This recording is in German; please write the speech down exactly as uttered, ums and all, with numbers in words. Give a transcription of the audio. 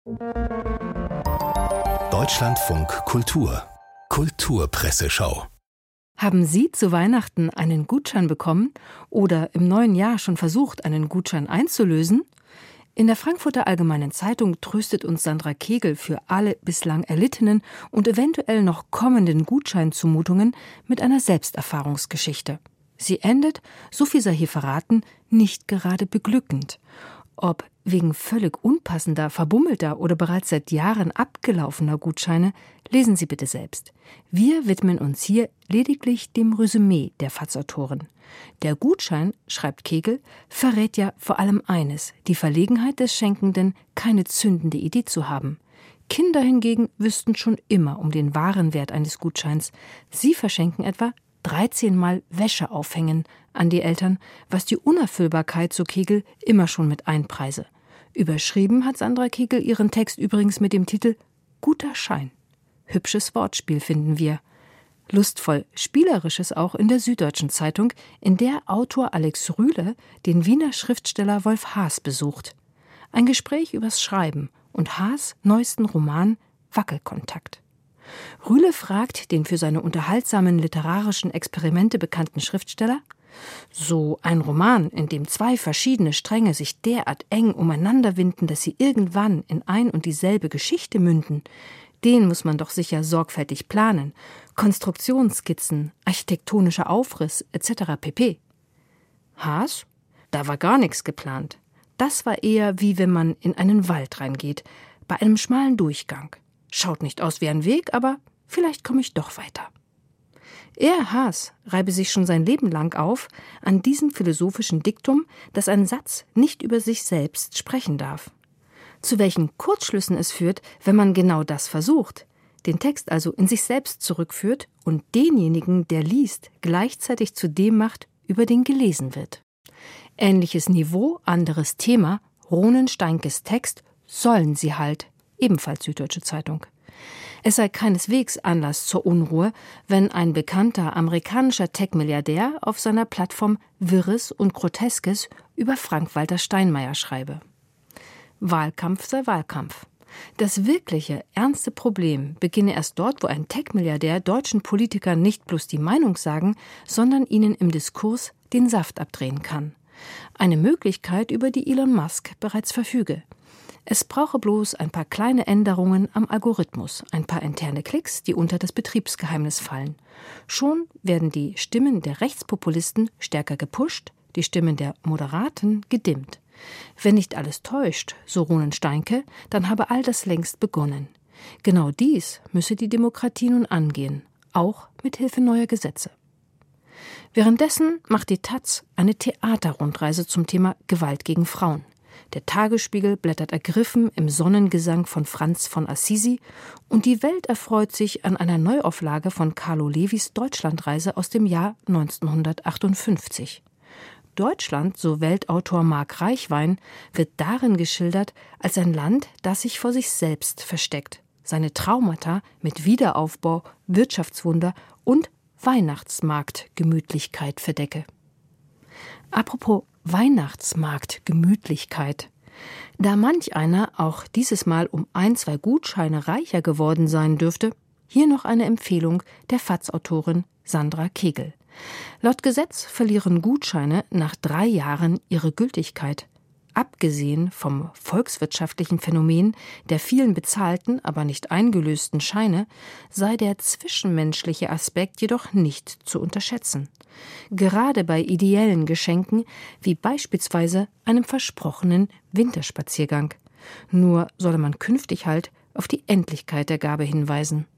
Deutschlandfunk Kultur Kulturpresseschau. Haben Sie zu Weihnachten einen Gutschein bekommen oder im neuen Jahr schon versucht, einen Gutschein einzulösen? In der Frankfurter Allgemeinen Zeitung tröstet uns Sandra Kegel für alle bislang erlittenen und eventuell noch kommenden Gutscheinzumutungen mit einer Selbsterfahrungsgeschichte. Sie endet, so viel sei hier verraten, nicht gerade beglückend. Ob wegen völlig unpassender, verbummelter oder bereits seit Jahren abgelaufener Gutscheine, lesen Sie bitte selbst. Wir widmen uns hier lediglich dem Resümee der F A Z-Autorin. Der Gutschein, schreibt Kegel, verrät ja vor allem eines: die Verlegenheit des Schenkenden, keine zündende Idee zu haben. Kinder hingegen wüssten schon immer um den wahren Wert eines Gutscheins. Sie verschenken etwa dreizehn Mal Wäsche aufhängen an die Eltern, was die Unerfüllbarkeit, so Kegel, immer schon mit einpreise. Überschrieben hat Sandra Kegel ihren Text übrigens mit dem Titel »Guter Schein«. Hübsches Wortspiel finden wir. Lustvoll Spielerisches auch in der Süddeutschen Zeitung, in der Autor Alex Rühle den Wiener Schriftsteller Wolf Haas besucht. Ein Gespräch übers Schreiben und Haas' neuesten Roman »Wackelkontakt«. Rühle fragt den für seine unterhaltsamen literarischen Experimente bekannten Schriftsteller: So ein Roman, in dem zwei verschiedene Stränge sich derart eng umeinander winden, dass sie irgendwann in ein und dieselbe Geschichte münden, den muss man doch sicher sorgfältig planen. Konstruktionsskizzen, architektonischer Aufriss et cetera pp. Haas? Da war gar nichts geplant. Das war eher wie wenn man in einen Wald reingeht, bei einem schmalen Durchgang. Schaut nicht aus wie ein Weg, aber vielleicht komme ich doch weiter. Er, Haas, reibe sich schon sein Leben lang auf an diesem philosophischen Diktum, dass ein Satz nicht über sich selbst sprechen darf. Zu welchen Kurzschlüssen es führt, wenn man genau das versucht, den Text also in sich selbst zurückführt und denjenigen, der liest, gleichzeitig zu dem macht, über den gelesen wird. Ähnliches Niveau, anderes Thema, Ronen Steinkes Text »Sollen sie halt«, ebenfalls Süddeutsche Zeitung. Es sei keineswegs Anlass zur Unruhe, wenn ein bekannter amerikanischer Tech-Milliardär auf seiner Plattform Wirres und Groteskes über Frank-Walter Steinmeier schreibe. Wahlkampf sei Wahlkampf. Das wirkliche, ernste Problem beginne erst dort, wo ein Tech-Milliardär deutschen Politikern nicht bloß die Meinung sagen, sondern ihnen im Diskurs den Saft abdrehen kann. Eine Möglichkeit, über die Elon Musk bereits verfüge. Es brauche bloß ein paar kleine Änderungen am Algorithmus, ein paar interne Klicks, die unter das Betriebsgeheimnis fallen. Schon werden die Stimmen der Rechtspopulisten stärker gepusht, die Stimmen der Moderaten gedimmt. Wenn nicht alles täuscht, so Ronen Steinke, dann habe all das längst begonnen. Genau dies müsse die Demokratie nun angehen, auch mit Hilfe neuer Gesetze. Währenddessen macht die Taz eine Theaterrundreise zum Thema Gewalt gegen Frauen. Der Tagesspiegel blättert ergriffen im Sonnengesang von Franz von Assisi und die Welt erfreut sich an einer Neuauflage von Carlo Levis Deutschlandreise aus dem Jahr neunzehnhundertachtundfünfzig. Deutschland, so Weltautor Marc Reichwein, wird darin geschildert als ein Land, das sich vor sich selbst versteckt, seine Traumata mit Wiederaufbau, Wirtschaftswunder und Weihnachtsmarktgemütlichkeit verdecke. Apropos Weihnachtsmarktgemütlichkeit. Da manch einer auch dieses Mal um ein, zwei Gutscheine reicher geworden sein dürfte, hier noch eine Empfehlung der F A Z-Autorin Sandra Kegel. Laut Gesetz verlieren Gutscheine nach drei Jahren ihre Gültigkeit. Abgesehen vom volkswirtschaftlichen Phänomen der vielen bezahlten, aber nicht eingelösten Scheine, sei der zwischenmenschliche Aspekt jedoch nicht zu unterschätzen. Gerade bei ideellen Geschenken, wie beispielsweise einem versprochenen Winterspaziergang. Nur solle man künftig halt auf die Endlichkeit der Gabe hinweisen.